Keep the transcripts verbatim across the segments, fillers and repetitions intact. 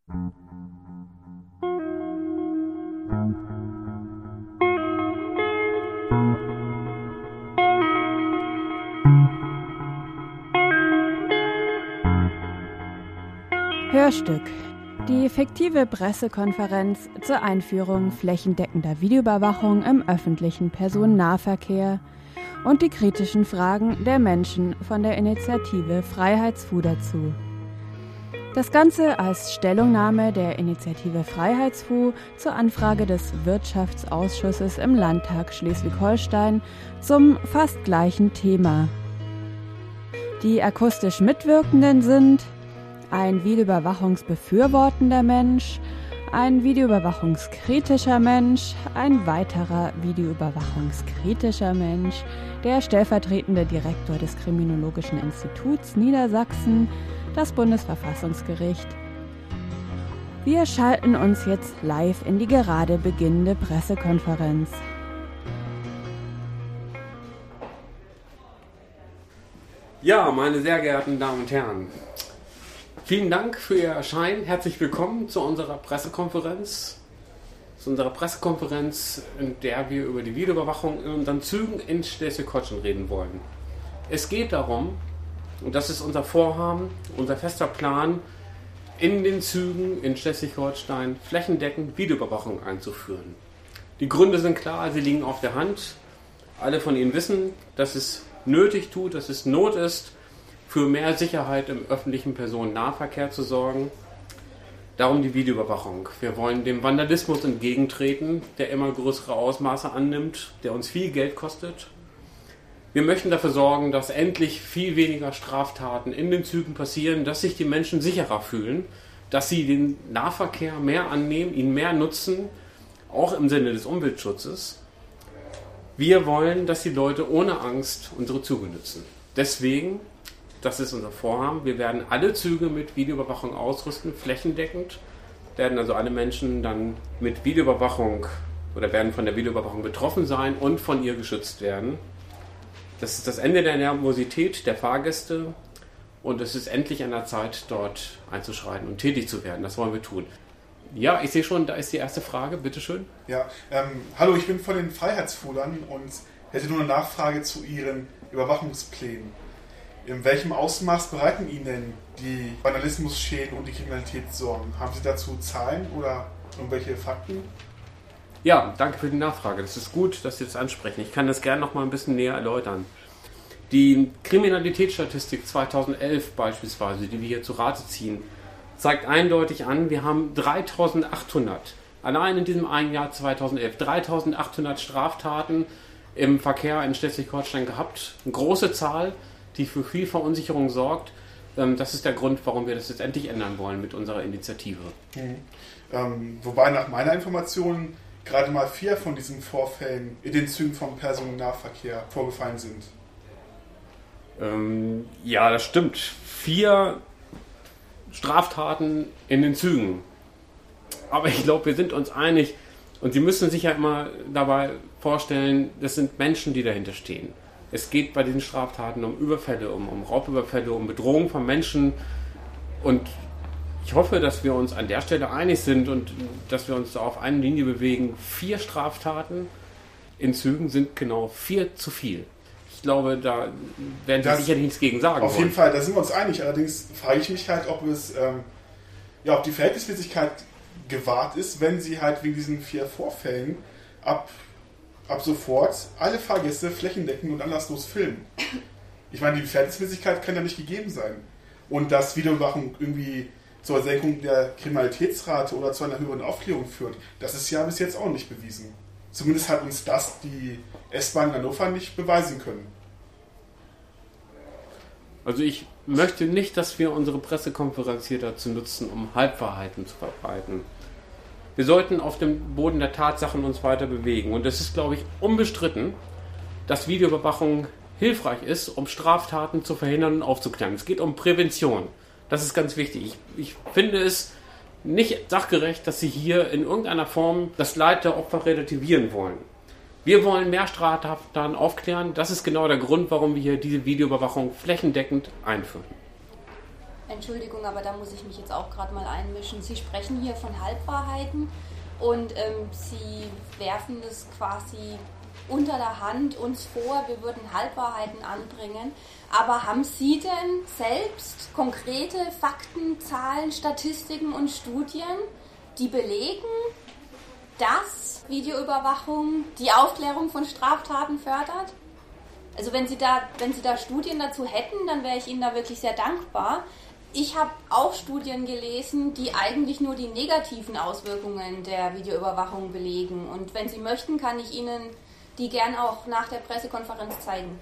Hörstück. Die fiktive Pressekonferenz zur Einführung flächendeckender Videoüberwachung im öffentlichen Personennahverkehr und die kritischen Fragen der Menschen von der Initiative Freiheitsfu dazu. Das Ganze als Stellungnahme der Initiative Freiheitsfu zur Anfrage des Wirtschaftsausschusses im Landtag Schleswig-Holstein zum fast gleichen Thema. Die akustisch Mitwirkenden sind ein videoüberwachungsbefürwortender Mensch, ein videoüberwachungskritischer Mensch, ein weiterer videoüberwachungskritischer Mensch, der stellvertretende Direktor des Kriminologischen Instituts Niedersachsen, das Bundesverfassungsgericht. Wir schalten uns jetzt live in die gerade beginnende Pressekonferenz. Ja, meine sehr geehrten Damen und Herren, vielen Dank für Ihr Erscheinen. Herzlich willkommen zu unserer Pressekonferenz. Zu unserer Pressekonferenz, in der wir über die Videoüberwachung in unseren Zügen in Schleswig-Holstein reden wollen. Es geht darum, und das ist unser Vorhaben, unser fester Plan, in den Zügen in Schleswig-Holstein flächendeckend Videoüberwachung einzuführen. Die Gründe sind klar, sie liegen auf der Hand. Alle von Ihnen wissen, dass es nötig tut, dass es Not ist, für mehr Sicherheit im öffentlichen Personennahverkehr zu sorgen. Darum die Videoüberwachung. Wir wollen dem Vandalismus entgegentreten, der immer größere Ausmaße annimmt, der uns viel Geld kostet. Wir möchten dafür sorgen, dass endlich viel weniger Straftaten in den Zügen passieren, dass sich die Menschen sicherer fühlen, dass sie den Nahverkehr mehr annehmen, ihn mehr nutzen, auch im Sinne des Umweltschutzes. Wir wollen, dass die Leute ohne Angst unsere Züge nutzen. Deswegen, das ist unser Vorhaben, wir werden alle Züge mit Videoüberwachung ausrüsten, flächendeckend, werden also alle Menschen dann mit Videoüberwachung oder werden von der Videoüberwachung betroffen sein und von ihr geschützt werden. Das ist das Ende der Nervosität der Fahrgäste und es ist endlich an der Zeit, dort einzuschreiten und tätig zu werden. Das wollen wir tun. Ja, ich sehe schon, da ist die erste Frage, bitteschön. Ja, ähm, hallo, ich bin von den Freiheitsfudern und hätte nur eine Nachfrage zu Ihren Überwachungsplänen. In welchem Ausmaß bereiten Ihnen denn die Vandalismusschäden und die Kriminalität Sorgen? Haben Sie dazu Zahlen oder irgendwelche Fakten? Ja, danke für die Nachfrage. Das ist gut, dass Sie das ansprechen. Ich kann das gerne noch mal ein bisschen näher erläutern. Die Kriminalitätsstatistik zweitausendelf beispielsweise, die wir hier zu Rate ziehen, zeigt eindeutig an, wir haben dreitausendachthundert, allein in diesem einen Jahr zweitausendelf, dreitausendachthundert Straftaten im Verkehr in Schleswig-Holstein gehabt. Eine große Zahl, die für viel Verunsicherung sorgt. Das ist der Grund, warum wir das jetzt endlich ändern wollen mit unserer Initiative. Mhm. Ähm, wobei nach meiner Information gerade mal vier von diesen Vorfällen in den Zügen vom Personennahverkehr vorgefallen sind. Ähm, ja, das stimmt. Vier Straftaten in den Zügen. Aber ich glaube, wir sind uns einig und Sie müssen sich ja immer dabei vorstellen, das sind Menschen, die dahinter stehen. Es geht bei diesen Straftaten um Überfälle, um, um Raubüberfälle, um Bedrohung von Menschen und ich hoffe, dass wir uns an der Stelle einig sind und dass wir uns da auf eine Linie bewegen. Vier Straftaten in Zügen sind genau vier zu viel. Ich glaube, da werden Sie sicherlich nichts gegen sagen Auf wollen. jeden Fall, da sind wir uns einig. Allerdings frage ich mich halt, ob es, ähm, ja, ob die Verhältnismäßigkeit gewahrt ist, wenn Sie halt wegen diesen vier Vorfällen ab, ab sofort alle Fahrgäste flächendeckend und anlasslos filmen. Ich meine, die Verhältnismäßigkeit kann ja nicht gegeben sein. Und dass Videoüberwachung irgendwie zur Senkung der Kriminalitätsrate oder zu einer höheren Aufklärung führt, das ist ja bis jetzt auch nicht bewiesen. Zumindest hat uns das die S-Bahn in Hannover nicht beweisen können. Also ich möchte nicht, dass wir unsere Pressekonferenz hier dazu nutzen, um Halbwahrheiten zu verbreiten. Wir sollten auf dem Boden der Tatsachen uns weiter bewegen. Und es ist, glaube ich, unbestritten, dass Videoüberwachung hilfreich ist, um Straftaten zu verhindern und aufzuklären. Es geht um Prävention. Das ist ganz wichtig. Ich, ich finde es nicht sachgerecht, dass Sie hier in irgendeiner Form das Leid der Opfer relativieren wollen. Wir wollen mehr Straftaten aufklären. Das ist genau der Grund, warum wir hier diese Videoüberwachung flächendeckend einführen. Ein Entschuldigung, aber da muss ich mich jetzt auch gerade mal einmischen. Sie sprechen hier von Halbwahrheiten und ähm, Sie werfen das quasi unter der Hand uns vor, wir würden Halbwahrheiten anbringen. Aber haben Sie denn selbst konkrete Fakten, Zahlen, Statistiken und Studien, die belegen, dass Videoüberwachung die Aufklärung von Straftaten fördert? Also wenn Sie da, wenn Sie da Studien dazu hätten, dann wäre ich Ihnen da wirklich sehr dankbar. Ich habe auch Studien gelesen, die eigentlich nur die negativen Auswirkungen der Videoüberwachung belegen. Und wenn Sie möchten, kann ich Ihnen die gern auch nach der Pressekonferenz zeigen.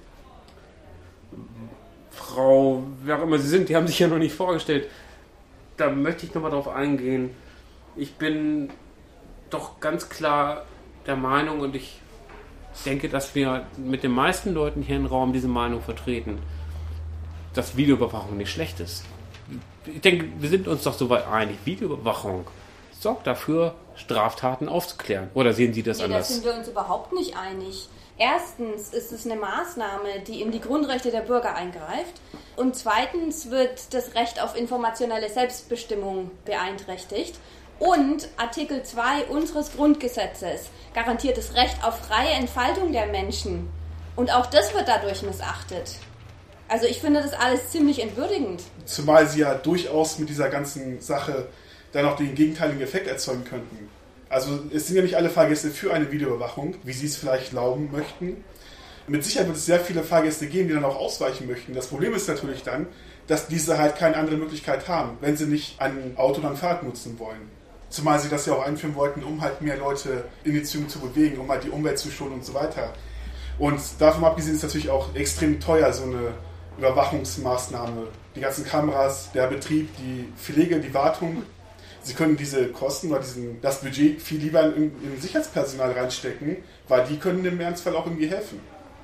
Frau, wer auch immer Sie sind, die haben sich ja noch nicht vorgestellt. Da möchte ich nochmal drauf eingehen. Ich bin doch ganz klar der Meinung und ich denke, dass wir mit den meisten Leuten hier im Raum diese Meinung vertreten, dass Videoüberwachung nicht schlecht ist. Ich denke, wir sind uns doch soweit einig. Videoüberwachung sorgt dafür, Straftaten aufzuklären. Oder sehen Sie das nee, anders? Da sind wir uns überhaupt nicht einig. Erstens ist es eine Maßnahme, die in die Grundrechte der Bürger eingreift. Und zweitens wird das Recht auf informationelle Selbstbestimmung beeinträchtigt. Und Artikel zwei unseres Grundgesetzes garantiert das Recht auf freie Entfaltung der Menschen. Und auch das wird dadurch missachtet. Also ich finde das alles ziemlich entwürdigend. Zumal sie ja durchaus mit dieser ganzen Sache dann auch den gegenteiligen Effekt erzeugen könnten. Also es sind ja nicht alle Fahrgäste für eine Videoüberwachung, wie sie es vielleicht glauben möchten. Mit Sicherheit wird es sehr viele Fahrgäste geben, die dann auch ausweichen möchten. Das Problem ist natürlich dann, dass diese halt keine andere Möglichkeit haben, wenn sie nicht ein Auto oder ein Fahrrad nutzen wollen. Zumal sie das ja auch einführen wollten, um halt mehr Leute in die Zügen zu bewegen, um halt die Umwelt zu schonen und so weiter. Und davon abgesehen ist es natürlich auch extrem teuer, so eine Überwachungsmaßnahme. Die ganzen Kameras, der Betrieb, die Pflege, die Wartung. Sie können diese Kosten oder diesen, das Budget viel lieber in, in Sicherheitspersonal reinstecken, weil die können im Ernstfall auch irgendwie helfen.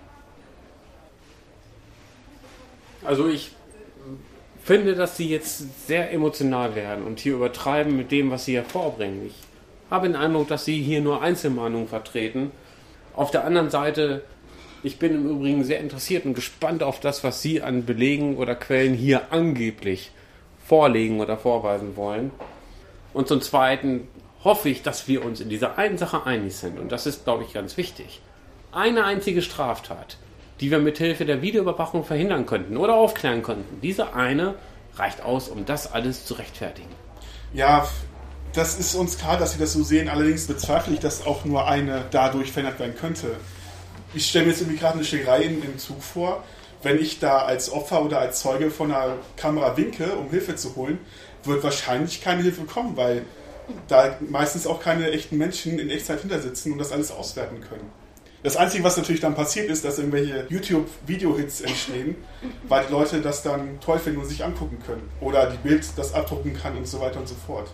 Also ich finde, dass Sie jetzt sehr emotional werden und hier übertreiben mit dem, was Sie hervorbringen. Ich habe den Eindruck, dass Sie hier nur Einzelmeinungen vertreten. Auf der anderen Seite, ich bin im Übrigen sehr interessiert und gespannt auf das, was Sie an Belegen oder Quellen hier angeblich vorlegen oder vorweisen wollen. Und zum Zweiten hoffe ich, dass wir uns in dieser einen Sache einig sind. Und das ist, glaube ich, ganz wichtig. Eine einzige Straftat, die wir mit Hilfe der Videoüberwachung verhindern könnten oder aufklären könnten. Diese eine reicht aus, um das alles zu rechtfertigen. Ja, das ist uns klar, dass Sie das so sehen. Allerdings bezweifle ich, dass auch nur eine dadurch verändert werden könnte. Ich stelle mir jetzt irgendwie gerade eine Schlägerei im Zug vor. Wenn ich da als Opfer oder als Zeuge von einer Kamera winke, um Hilfe zu holen, wird wahrscheinlich keine Hilfe kommen, weil da meistens auch keine echten Menschen in Echtzeit hinter sitzen und das alles auswerten können. Das Einzige, was natürlich dann passiert, ist, dass irgendwelche YouTube-Video-Hits entstehen, weil die Leute das dann toll finden und sich angucken können. Oder die Bild das abdrucken kann und so weiter und so fort.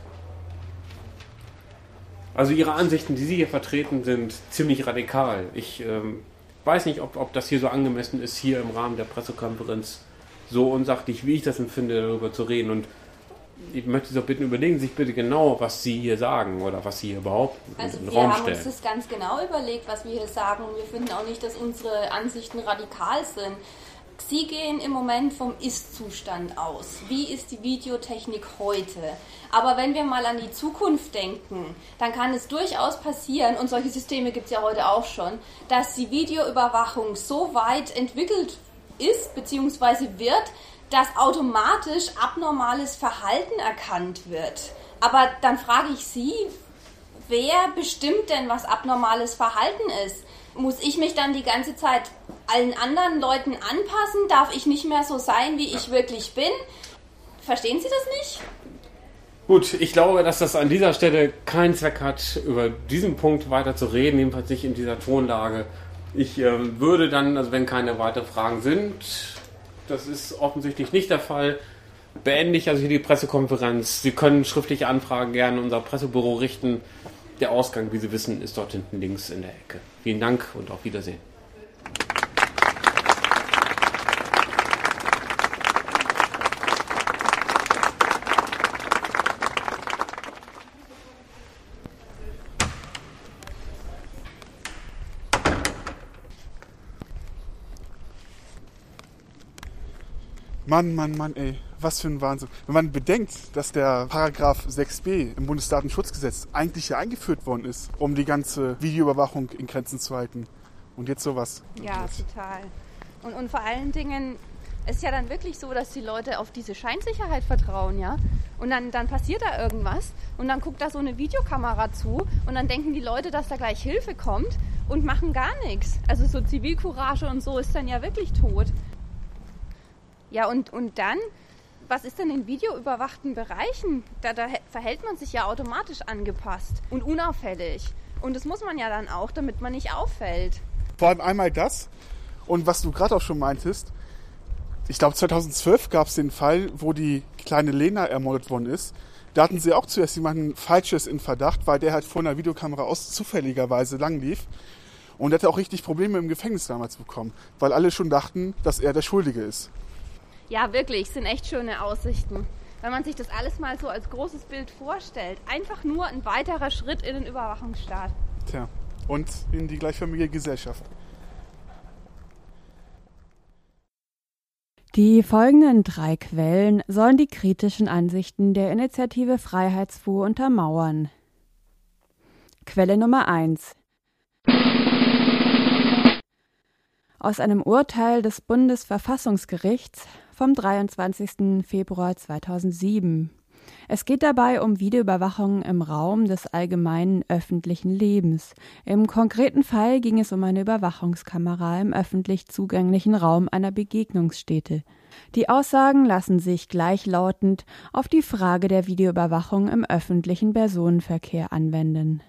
Also Ihre Ansichten, die Sie hier vertreten, sind ziemlich radikal. Ich ähm, weiß nicht, ob, ob das hier so angemessen ist, hier im Rahmen der Pressekonferenz so unsachlich, wie ich das empfinde, darüber zu reden. Und ich möchte Sie doch bitten, überlegen Sie sich bitte genau, was Sie hier sagen oder was Sie hier behaupten. Also in den wir Raum haben stellen. uns das ganz genau überlegt, was wir hier sagen. Und wir finden auch nicht, dass unsere Ansichten radikal sind. Sie gehen im Moment vom Ist-Zustand aus. Wie ist die Videotechnik heute? Aber wenn wir mal an die Zukunft denken, dann kann es durchaus passieren, und solche Systeme gibt es ja heute auch schon, dass die Videoüberwachung so weit entwickelt ist bzw. wird, dass automatisch abnormales Verhalten erkannt wird. Aber dann frage ich Sie, wer bestimmt denn, was abnormales Verhalten ist? Muss ich mich dann die ganze Zeit allen anderen Leuten anpassen? Darf ich nicht mehr so sein, wie ich wirklich bin? Verstehen Sie das nicht? Gut, ich glaube, dass das an dieser Stelle keinen Zweck hat, über diesen Punkt weiter zu reden, jedenfalls nicht in dieser Tonlage. Ich äh, würde dann, also wenn keine weiteren Fragen sind, das ist offensichtlich nicht der Fall, beende ich also hier die Pressekonferenz. Sie können schriftliche Anfragen gerne in unser Pressebüro richten. Der Ausgang, wie Sie wissen, ist dort hinten links in der Ecke. Vielen Dank und auf Wiedersehen. Mann, Mann, Mann, ey. Was für ein Wahnsinn. Wenn man bedenkt, dass der Paragraph sechs b im Bundesdatenschutzgesetz eigentlich ja eingeführt worden ist, um die ganze Videoüberwachung in Grenzen zu halten. Und jetzt sowas. Ja, total. Und, und vor allen Dingen ist ja dann wirklich so, dass die Leute auf diese Scheinsicherheit vertrauen, ja. Und dann, dann passiert da irgendwas und dann guckt da so eine Videokamera zu und dann denken die Leute, dass da gleich Hilfe kommt und machen gar nichts. Also so Zivilcourage und so ist dann ja wirklich tot. Ja, und, und dann, was ist denn in videoüberwachten Bereichen? Da, da verhält man sich ja automatisch angepasst und unauffällig. Und das muss man ja dann auch, damit man nicht auffällt. Vor allem einmal das und was du gerade auch schon meintest, ich glaube zweitausendzwölf gab es den Fall, wo die kleine Lena ermordet worden ist. Da hatten sie auch zuerst jemanden Falsches in Verdacht, weil der halt vor einer Videokamera aus zufälligerweise lang lief. Und der hatte auch richtig Probleme im Gefängnis damals bekommen, weil alle schon dachten, dass er der Schuldige ist. Ja, wirklich, sind echt schöne Aussichten. Wenn man sich das alles mal so als großes Bild vorstellt. Einfach nur ein weiterer Schritt in den Überwachungsstaat. Tja, und in die gleichförmige Gesellschaft. Die folgenden drei Quellen sollen die kritischen Ansichten der Initiative Freiheitsfu untermauern. Quelle Nummer eins. Aus einem Urteil des Bundesverfassungsgerichts vom dreiundzwanzigsten Februar zweitausendsieben. Es geht dabei um Videoüberwachung im Raum des allgemeinen öffentlichen Lebens. Im konkreten Fall ging es um eine Überwachungskamera im öffentlich zugänglichen Raum einer Begegnungsstätte. Die Aussagen lassen sich gleichlautend auf die Frage der Videoüberwachung im öffentlichen Personenverkehr anwenden.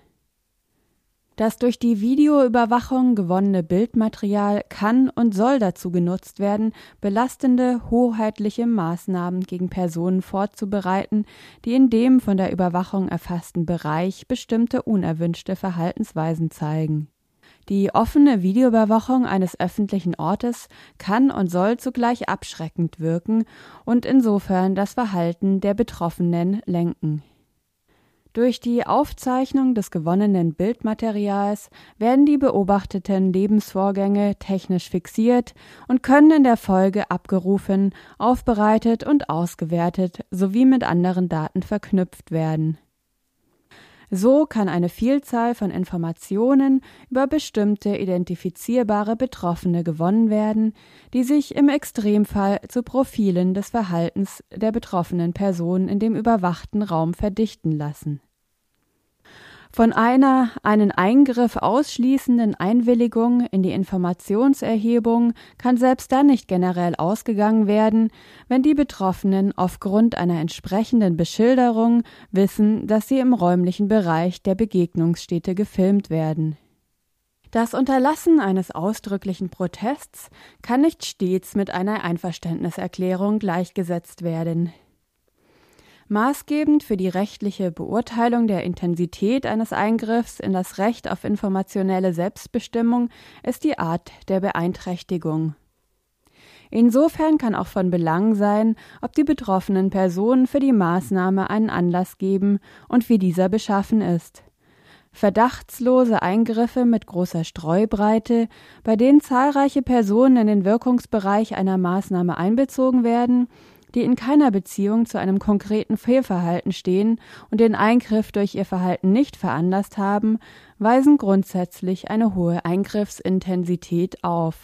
Das durch die Videoüberwachung gewonnene Bildmaterial kann und soll dazu genutzt werden, belastende, hoheitliche Maßnahmen gegen Personen vorzubereiten, die in dem von der Überwachung erfassten Bereich bestimmte unerwünschte Verhaltensweisen zeigen. Die offene Videoüberwachung eines öffentlichen Ortes kann und soll zugleich abschreckend wirken und insofern das Verhalten der Betroffenen lenken. Durch die Aufzeichnung des gewonnenen Bildmaterials werden die beobachteten Lebensvorgänge technisch fixiert und können in der Folge abgerufen, aufbereitet und ausgewertet sowie mit anderen Daten verknüpft werden. So kann eine Vielzahl von Informationen über bestimmte identifizierbare Betroffene gewonnen werden, die sich im Extremfall zu Profilen des Verhaltens der betroffenen Person in dem überwachten Raum verdichten lassen. Von einer einen Eingriff ausschließenden Einwilligung in die Informationserhebung kann selbst dann nicht generell ausgegangen werden, wenn die Betroffenen aufgrund einer entsprechenden Beschilderung wissen, dass sie im räumlichen Bereich der Begegnungsstätte gefilmt werden. Das Unterlassen eines ausdrücklichen Protests kann nicht stets mit einer Einverständniserklärung gleichgesetzt werden. Maßgebend für die rechtliche Beurteilung der Intensität eines Eingriffs in das Recht auf informationelle Selbstbestimmung ist die Art der Beeinträchtigung. Insofern kann auch von Belang sein, ob die betroffenen Personen für die Maßnahme einen Anlass geben und wie dieser beschaffen ist. Verdachtslose Eingriffe mit großer Streubreite, bei denen zahlreiche Personen in den Wirkungsbereich einer Maßnahme einbezogen werden, die in keiner Beziehung zu einem konkreten Fehlverhalten stehen und den Eingriff durch ihr Verhalten nicht veranlasst haben, weisen grundsätzlich eine hohe Eingriffsintensität auf.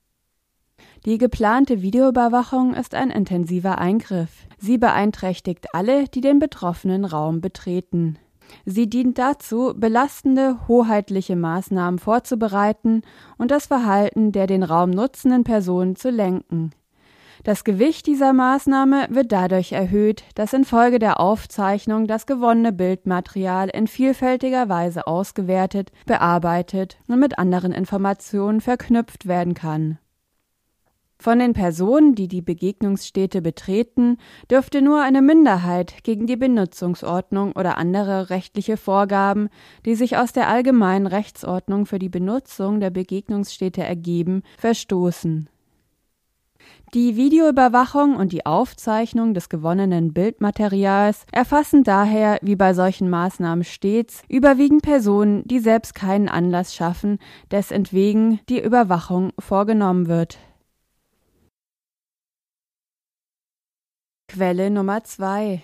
Die geplante Videoüberwachung ist ein intensiver Eingriff. Sie beeinträchtigt alle, die den betroffenen Raum betreten. Sie dient dazu, belastende, hoheitliche Maßnahmen vorzubereiten und das Verhalten der den Raum nutzenden Personen zu lenken. Das Gewicht dieser Maßnahme wird dadurch erhöht, dass infolge der Aufzeichnung das gewonnene Bildmaterial in vielfältiger Weise ausgewertet, bearbeitet und mit anderen Informationen verknüpft werden kann. Von den Personen, die die Begegnungsstätte betreten, dürfte nur eine Minderheit gegen die Benutzungsordnung oder andere rechtliche Vorgaben, die sich aus der allgemeinen Rechtsordnung für die Benutzung der Begegnungsstätte ergeben, verstoßen. Die Videoüberwachung und die Aufzeichnung des gewonnenen Bildmaterials erfassen daher, wie bei solchen Maßnahmen stets, überwiegend Personen, die selbst keinen Anlass schaffen, desentwegen die Überwachung vorgenommen wird. Quelle Nummer zwei.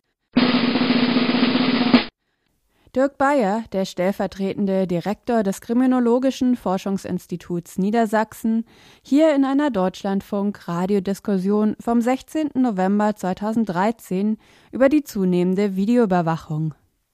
Dirk Bayer, der stellvertretende Direktor des Kriminologischen Forschungsinstituts Niedersachsen, hier in einer Deutschlandfunk-Radiodiskussion vom sechzehnten November zweitausenddreizehn über die zunehmende Videoüberwachung.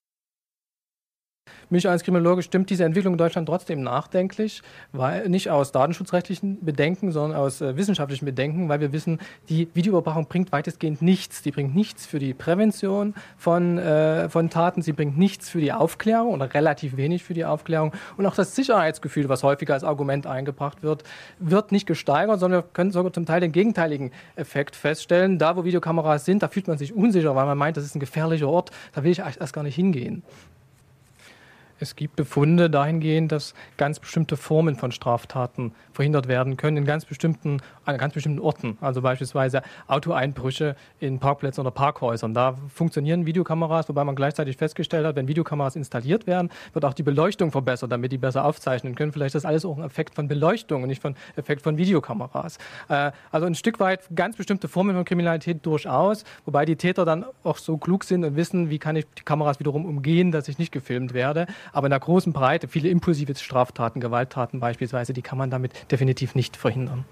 Mich als Kriminologe stimmt diese Entwicklung in Deutschland trotzdem nachdenklich, weil nicht aus datenschutzrechtlichen Bedenken, sondern aus äh, wissenschaftlichen Bedenken, weil wir wissen, die Videoüberwachung bringt weitestgehend nichts. Die bringt nichts für die Prävention von, äh, von Taten, sie bringt nichts für die Aufklärung oder relativ wenig für die Aufklärung. Und auch das Sicherheitsgefühl, was häufiger als Argument eingebracht wird, wird nicht gesteigert, sondern wir können sogar zum Teil den gegenteiligen Effekt feststellen. Da, wo Videokameras sind, da fühlt man sich unsicher, weil man meint, das ist ein gefährlicher Ort, da will ich erst gar nicht hingehen. Es gibt Befunde dahingehend, dass ganz bestimmte Formen von Straftaten verhindert werden können in ganz bestimmten, an ganz bestimmten Orten. Also beispielsweise Autoeinbrüche in Parkplätzen oder Parkhäusern. Da funktionieren Videokameras, wobei man gleichzeitig festgestellt hat, wenn Videokameras installiert werden, wird auch die Beleuchtung verbessert, damit die besser aufzeichnen können. Vielleicht ist das alles auch ein Effekt von Beleuchtung und nicht von Effekt von Videokameras. Also ein Stück weit ganz bestimmte Formen von Kriminalität durchaus, wobei die Täter dann auch so klug sind und wissen, wie kann ich die Kameras wiederum umgehen, dass ich nicht gefilmt werde. Aber in der großen Breite, viele impulsive Straftaten, Gewalttaten beispielsweise, die kann man damit definitiv nicht verhindern.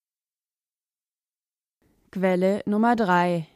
Quelle Nummer drei.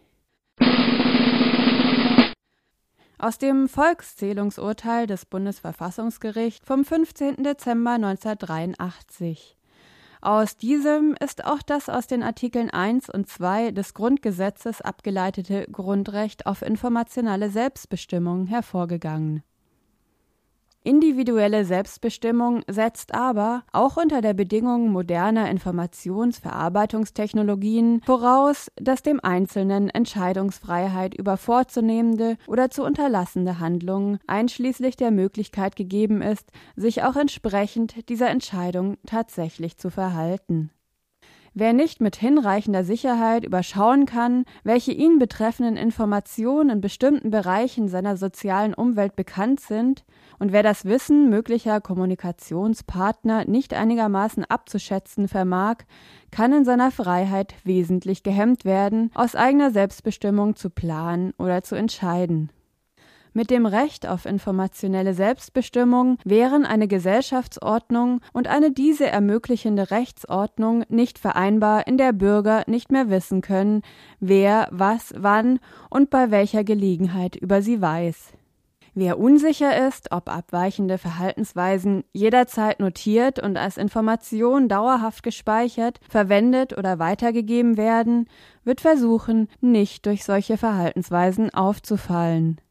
Aus dem Volkszählungsurteil des Bundesverfassungsgerichts vom fünfzehnten Dezember neunzehnhundertdreiundachtzig. Aus diesem ist auch das aus den Artikeln eins und zwei des Grundgesetzes abgeleitete Grundrecht auf informationelle Selbstbestimmung hervorgegangen. Individuelle Selbstbestimmung setzt aber, auch unter der Bedingung moderner Informationsverarbeitungstechnologien, voraus, dass dem Einzelnen Entscheidungsfreiheit über vorzunehmende oder zu unterlassende Handlungen einschließlich der Möglichkeit gegeben ist, sich auch entsprechend dieser Entscheidung tatsächlich zu verhalten. Wer nicht mit hinreichender Sicherheit überschauen kann, welche ihn betreffenden Informationen in bestimmten Bereichen seiner sozialen Umwelt bekannt sind, und wer das Wissen möglicher Kommunikationspartner nicht einigermaßen abzuschätzen vermag, kann in seiner Freiheit wesentlich gehemmt werden, aus eigener Selbstbestimmung zu planen oder zu entscheiden. Mit dem Recht auf informationelle Selbstbestimmung wären eine Gesellschaftsordnung und eine diese ermöglichende Rechtsordnung nicht vereinbar, in der Bürger nicht mehr wissen können, wer, was, wann und bei welcher Gelegenheit über sie weiß. Wer unsicher ist, ob abweichende Verhaltensweisen jederzeit notiert und als Information dauerhaft gespeichert, verwendet oder weitergegeben werden, wird versuchen, nicht durch solche Verhaltensweisen aufzufallen.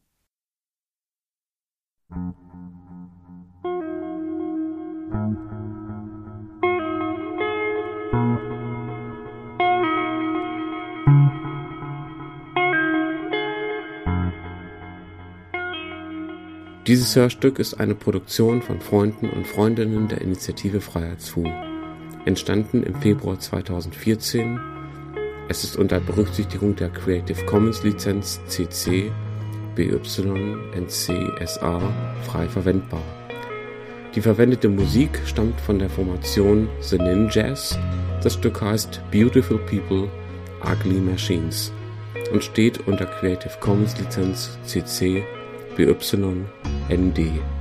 Dieses Hörstück ist eine Produktion von Freunden und Freundinnen der Initiative Freiheitsfu. Entstanden im Februar zweitausendvierzehn. Es ist unter Berücksichtigung der Creative Commons Lizenz C C B Y N C S A frei verwendbar. Die verwendete Musik stammt von der Formation The Ninjas. Das Stück heißt Beautiful People, Ugly Machines und steht unter Creative Commons Lizenz C C B Y N D.